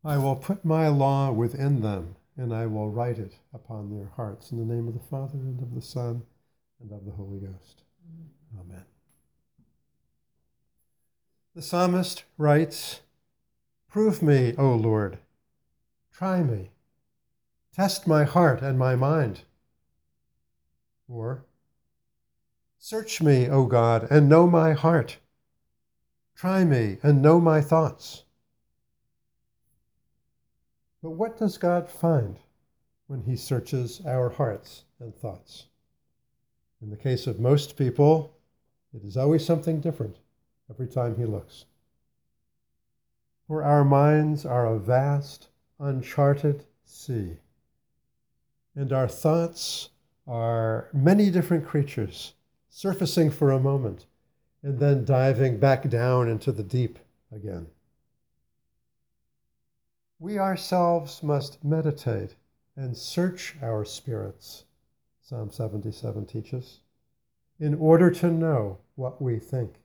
I will put my law within them, and I will write it upon their hearts. In the name of the Father, and of the Son, and of the Holy Ghost. Amen. The psalmist writes, "Prove me, O Lord. Try me. Test my heart and my mind." Or, "Search me, O God, and know my heart. Try me and know my thoughts." But what does God find when he searches our hearts and thoughts? In the case of most people, it is always something different every time he looks. For our minds are a vast, uncharted sea, and our thoughts are many different creatures surfacing for a moment and then diving back down into the deep again. We ourselves must meditate and search our spirits, Psalm 77 teaches, in order to know what we think.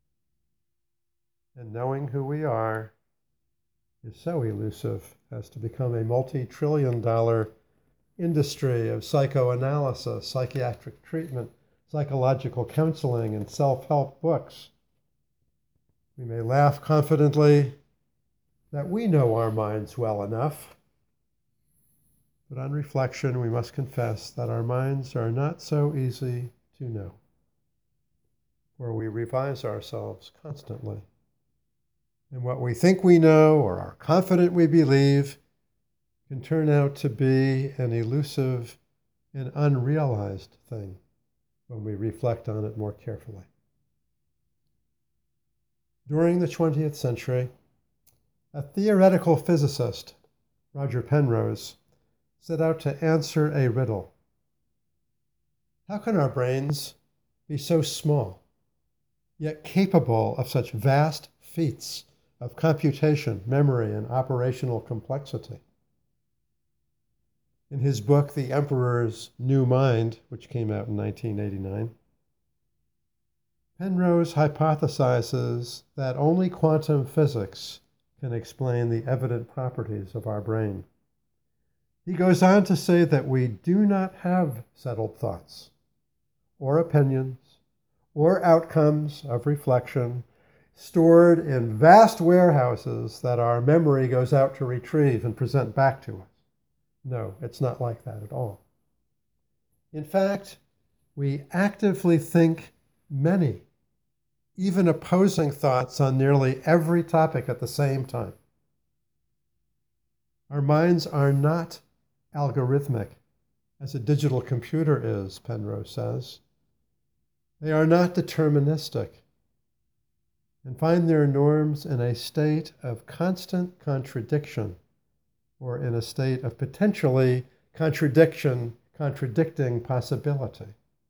And knowing who we are is so elusive as to become a multi-trillion-dollar industry of psychoanalysis, psychiatric treatment, psychological counseling, and self-help books. We may laugh confidently that we know our minds well enough, but on reflection, we must confess that our minds are not so easy to know, for we revise ourselves constantly. And what we think we know or are confident we believe can turn out to be an elusive and unrealized thing when we reflect on it more carefully. During the 20th century, a theoretical physicist, Roger Penrose, set out to answer a riddle. How can our brains be so small, yet capable of such vast feats of computation, memory, and operational complexity? In his book, The Emperor's New Mind, which came out in 1989, Penrose hypothesizes that only quantum physics can explain the evident properties of our brain. He goes on to say that we do not have settled thoughts, or opinions, or outcomes of reflection stored in vast warehouses that our memory goes out to retrieve and present back to us. No, it's not like that at all. In fact, we actively think many, even opposing thoughts on nearly every topic at the same time. Our minds are not algorithmic, as a digital computer is, Penrose says. They are not deterministic and find their norms in a state of constant contradiction, or in a state of potentially contradicting possibility.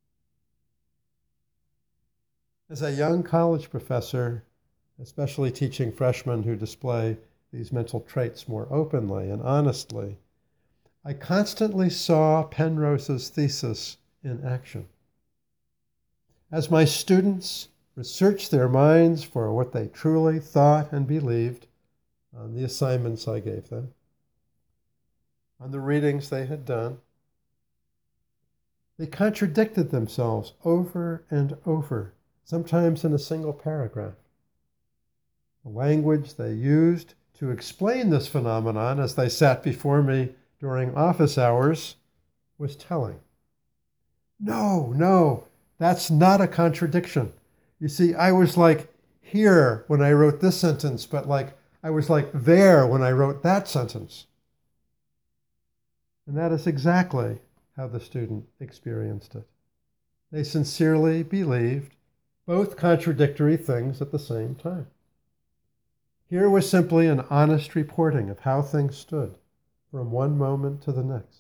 As a young college professor, especially teaching freshmen who display these mental traits more openly and honestly, I constantly saw Penrose's thesis in action. As my students researched their minds for what they truly thought and believed on the assignments I gave them, on the readings they had done, they contradicted themselves over and over, sometimes in a single paragraph. The language they used to explain this phenomenon as they sat before me during office hours was telling. No, that's not a contradiction. You see, I was like here when I wrote this sentence, but I was like there when I wrote that sentence. And that is exactly how the student experienced it. They sincerely believed both contradictory things at the same time. Here was simply an honest reporting of how things stood from one moment to the next.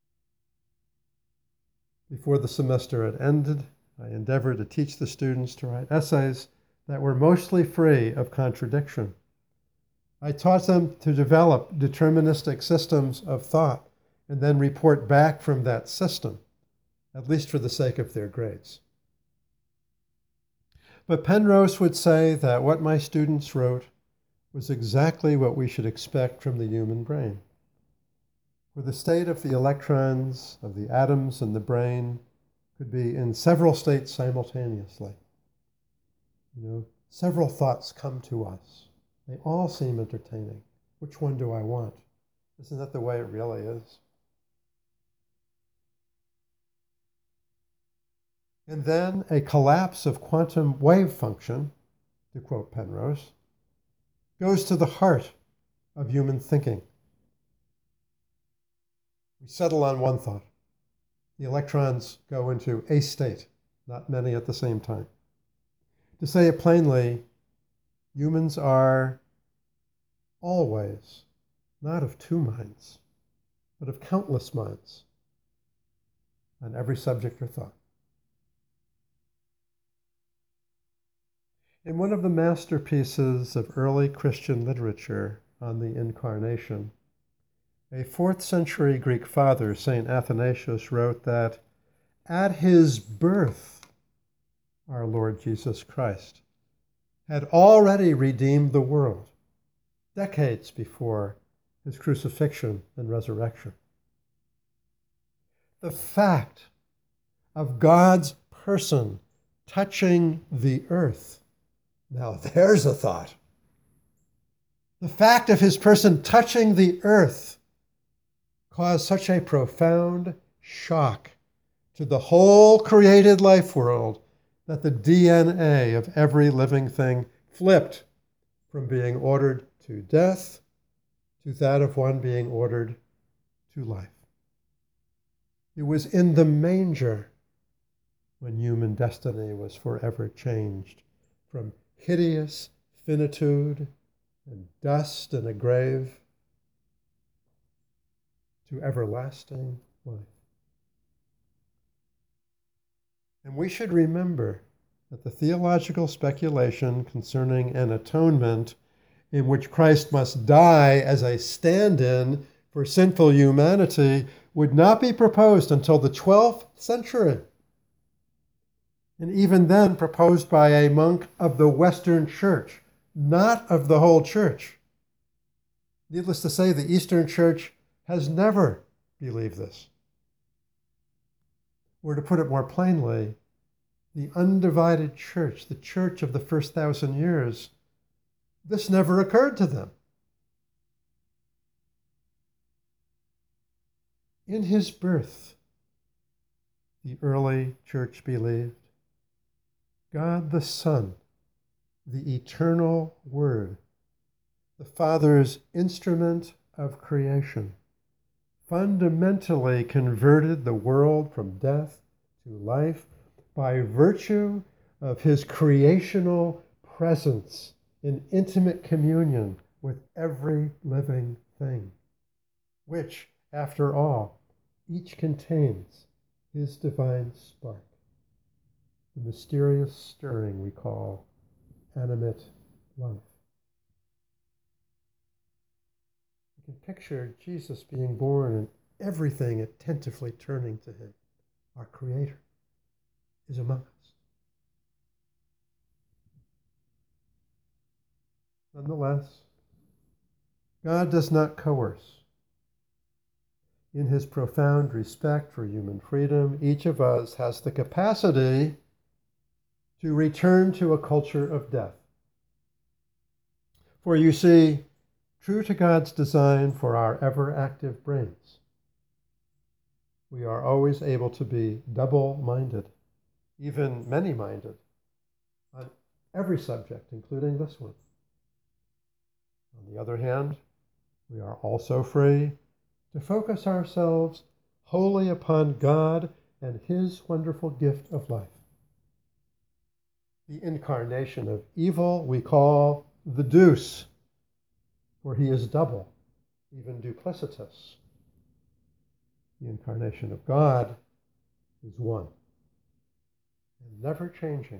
Before the semester had ended, I endeavored to teach the students to write essays that were mostly free of contradiction. I taught them to develop deterministic systems of thought and then report back from that system, at least for the sake of their grades. But Penrose would say that what my students wrote was exactly what we should expect from the human brain. For the state of the electrons, of the atoms in the brain, could be in several states simultaneously. Several thoughts come to us. They all seem entertaining. Which one do I want? Isn't that the way it really is? And then a collapse of quantum wave function, to quote Penrose, goes to the heart of human thinking. We settle on one thought. The electrons go into a state, not many at the same time. To say it plainly, humans are always not of two minds, but of countless minds on every subject or thought. In one of the masterpieces of early Christian literature on the Incarnation, a 4th century Greek father, St. Athanasius, wrote that at his birth, our Lord Jesus Christ had already redeemed the world, decades before his crucifixion and resurrection. The fact of God's person touching the earth, now there's a thought. The fact of his person touching the earth caused such a profound shock to the whole created life world that the DNA of every living thing flipped from being ordered to death to that of one being ordered to life. It was in the manger when human destiny was forever changed from hideous finitude and dust in a grave to everlasting life. And we should remember that the theological speculation concerning an atonement in which Christ must die as a stand-in for sinful humanity would not be proposed until the 12th century. And even then proposed by a monk of the Western Church, not of the whole Church. Needless to say, the Eastern Church has never believed this. Or to put it more plainly, the undivided church, the church of the first 1,000 years, this never occurred to them. In his birth, the early church believed, God the Son, the eternal Word, the Father's instrument of creation, fundamentally converted the world from death to life by virtue of his creational presence in intimate communion with every living thing, which, after all, each contains his divine spark, the mysterious stirring we call animate life. You can picture Jesus being born and everything attentively turning to him. Our Creator is among us. Nonetheless, God does not coerce. In his profound respect for human freedom, each of us has the capacity to return to a culture of death. For you see, true to God's design for our ever-active brains, we are always able to be double-minded, even many-minded, on every subject, including this one. On the other hand, we are also free to focus ourselves wholly upon God and his wonderful gift of life. The incarnation of evil we call the deuce, for he is double, even duplicitous. The incarnation of God is one, and never changing.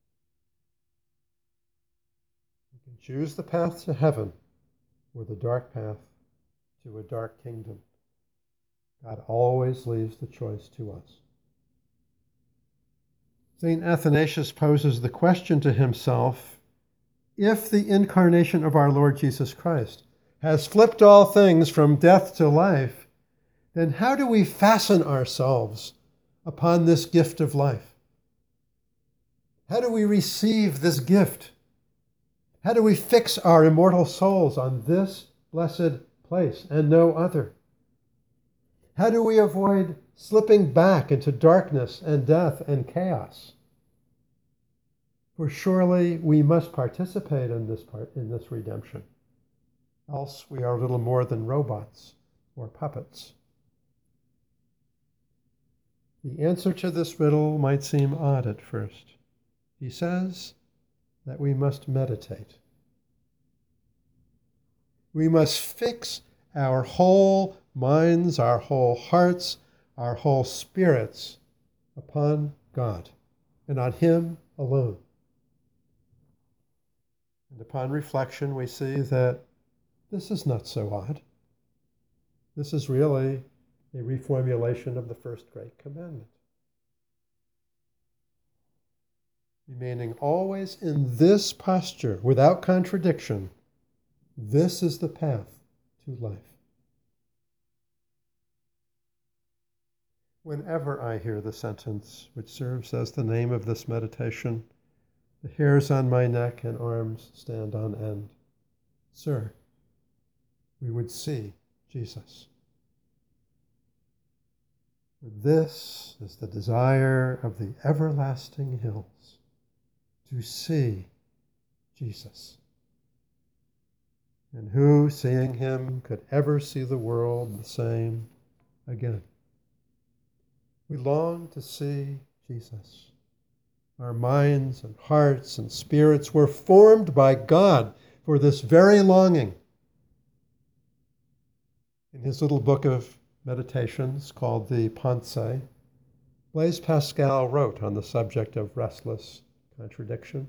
You can choose the path to heaven or the dark path to a dark kingdom. God always leaves the choice to us. St. Athanasius poses the question to himself if the incarnation of our Lord Jesus Christ has flipped all things from death to life, then how do we fasten ourselves upon this gift of life? How do we receive this gift? How do we fix our immortal souls on this blessed place and no other? How do we avoid slipping back into darkness and death and chaos? For surely we must participate in this redemption. Else we are little more than robots or puppets. The answer to this riddle might seem odd at first. He says that we must meditate. We must fix our whole minds, our whole hearts, our whole spirits upon God and on Him alone. And upon reflection, we see that this is not so odd. This is really a reformulation of the first great commandment. Remaining always in this posture, without contradiction, this is the path to life. Whenever I hear the sentence which serves as the name of this meditation, the hairs on my neck and arms stand on end. Sir, we would see Jesus. This is the desire of the everlasting hills, to see Jesus. And who, seeing him, could ever see the world the same again? We long to see Jesus. Our minds and hearts and spirits were formed by God for this very longing. In his little book of meditations called the Pensées, Blaise Pascal wrote on the subject of restless contradiction.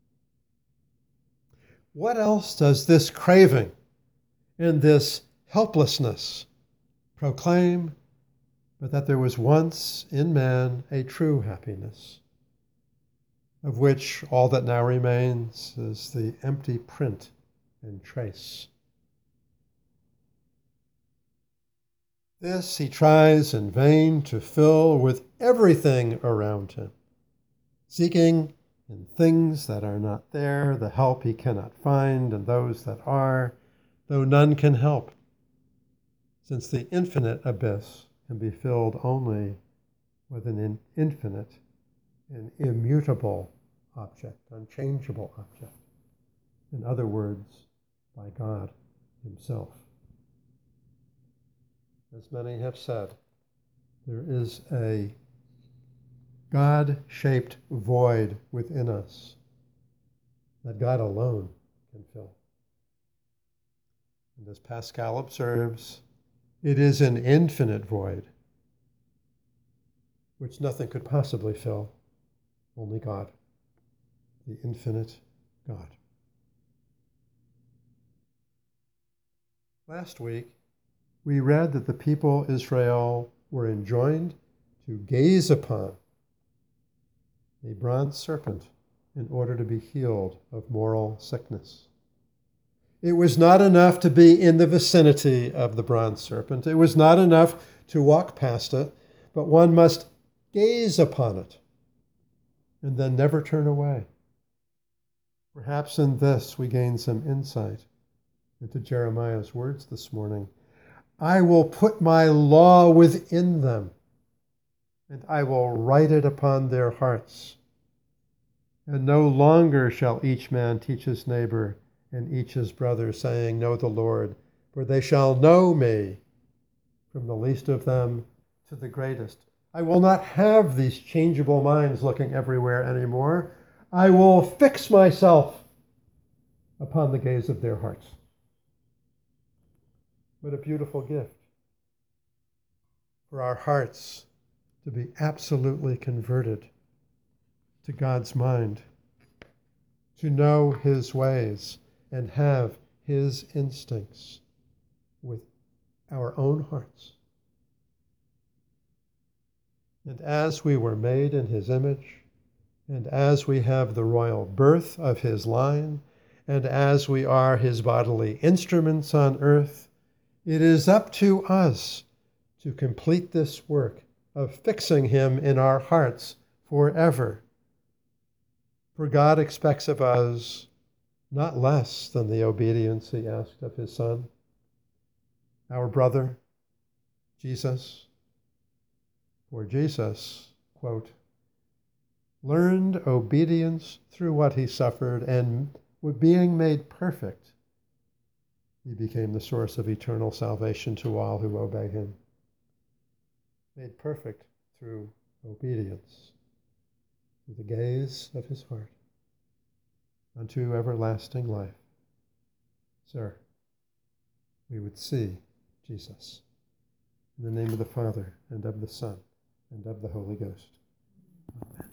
What else does this craving and this helplessness proclaim but that there was once in man a true happiness, of which all that now remains is the empty print and trace? This he tries in vain to fill with everything around him, seeking in things that are not there the help he cannot find, and those that are, though none can help, since the infinite abyss can be filled only with an infinite and immutable object, unchangeable object. In other words, by God himself. As many have said, there is a God-shaped void within us that God alone can fill. And as Pascal observes, it is an infinite void which nothing could possibly fill, only God, the infinite God. Last week, we read that the people Israel were enjoined to gaze upon a bronze serpent in order to be healed of moral sickness. It was not enough to be in the vicinity of the bronze serpent. It was not enough to walk past it, but one must gaze upon it and then never turn away. Perhaps in this we gain some insight into Jeremiah's words this morning. I will put my law within them, and I will write it upon their hearts. And no longer shall each man teach his neighbor and each his brother, saying, know the Lord, for they shall know me, from the least of them to the greatest. I will not have these changeable minds looking everywhere anymore. I will fix myself upon the gaze of their hearts. What a beautiful gift for our hearts to be absolutely converted to God's mind, to know his ways and have his instincts with our own hearts. And as we were made in his image, and as we have the royal birth of his line, and as we are his bodily instruments on earth, it is up to us to complete this work of fixing him in our hearts forever. For God expects of us not less than the obedience he asked of his Son, our brother, Jesus. For Jesus, quote, learned obedience through what he suffered, and being made perfect, he became the source of eternal salvation to all who obey him. Made perfect through obedience, through the gaze of his heart, unto everlasting life. Sir, we would see Jesus. In the name of the Father, and of the Son, and of the Holy Ghost. Amen.